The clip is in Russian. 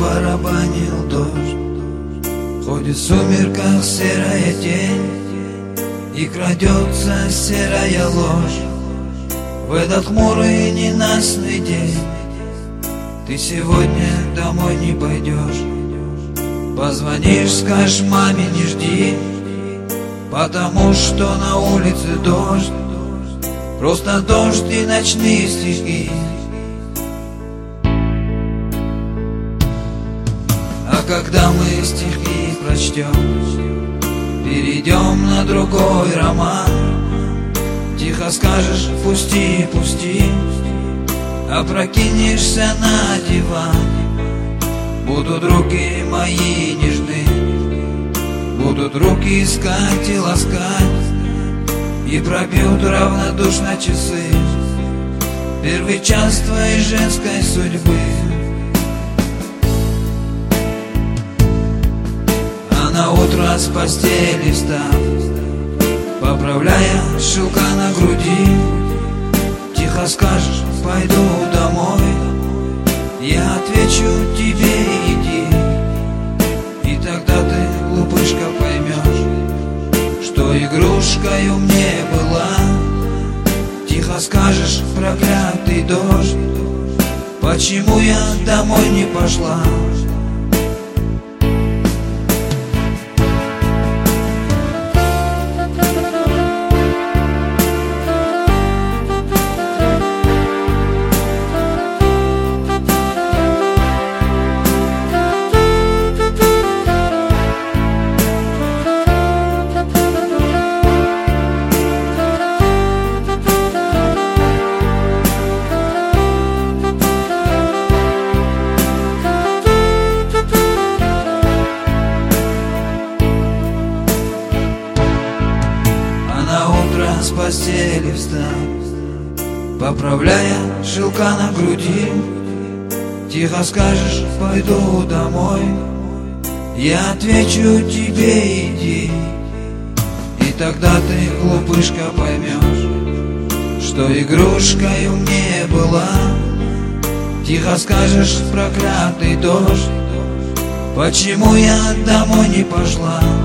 барабанил дождь. Ходит в сумерках серая тень, и крадется серая ложь. В этот хмурый ненастный день ты сегодня домой не пойдешь. Позвонишь, скажешь маме не жди, потому что на улице дождь. Просто дождь и ночные стихи. А когда мы стихи прочтем, перейдем на другой роман. Тихо скажешь пусти, пусти, опрокинешься на диван. Будут руки мои нежны, будут руки искать и ласкать, и пробьют равнодушно часы первый час твоей женской судьбы. А на утро с постели встав, поправляя шелка на груди, тихо скажешь пойду домой. Я отвечу тебе иди, и тогда ты, глупышка, поймешь, что игрушкою мне была. Тихо скажешь проклятый дождь, почему я домой не пошла. С постели встав, поправляя шелка на груди, тихо скажешь пойду домой. Я отвечу тебе иди, и тогда ты, глупышка, поймешь, что игрушкою мне была. Тихо скажешь проклятый дождь, почему я домой не пошла.